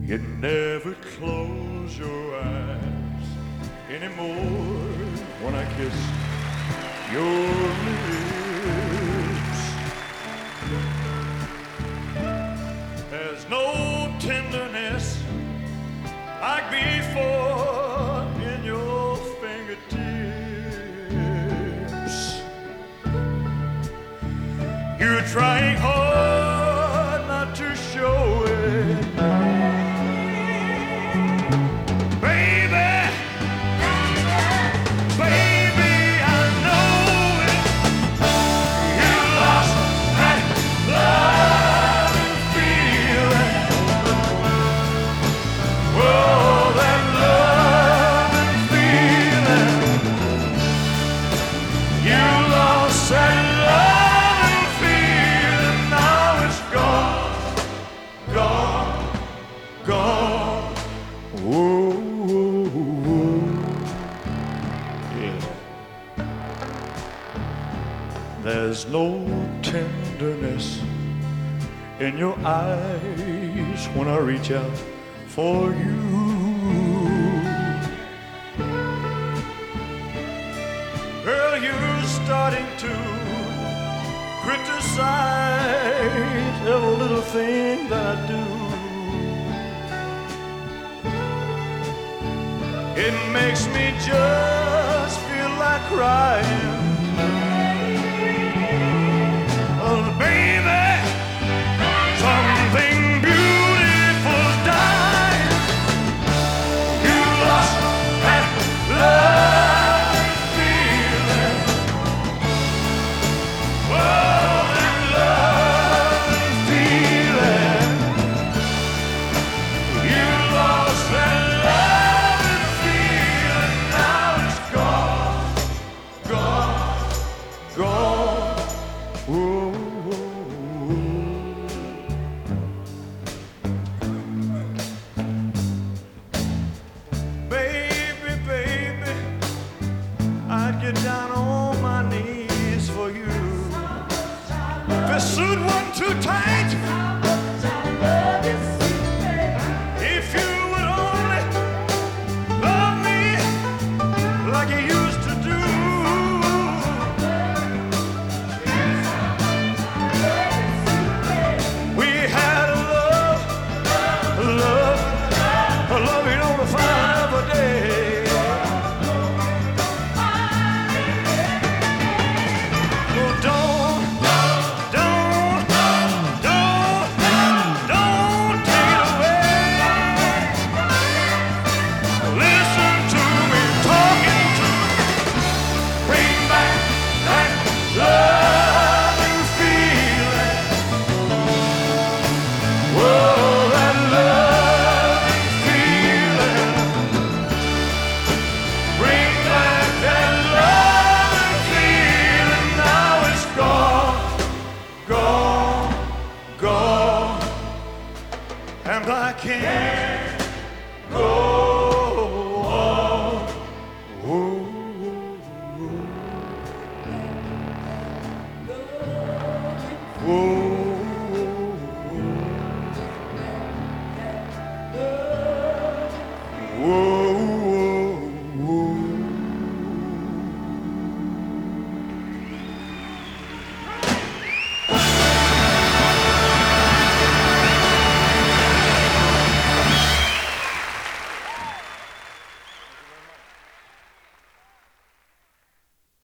You never close your eyes anymore when I kiss your lips. There's no tenderness like before in your fingertips. You're trying hard not to show it. There's no tenderness in your eyes when I reach out for you. Girl, you're starting to criticize every little thing that I do. It makes me just feel like crying. Get down on my knees for you. If the suit wasn't too tight, if you would only love me like you used to do. We had a love you know to find every day. And I can't go.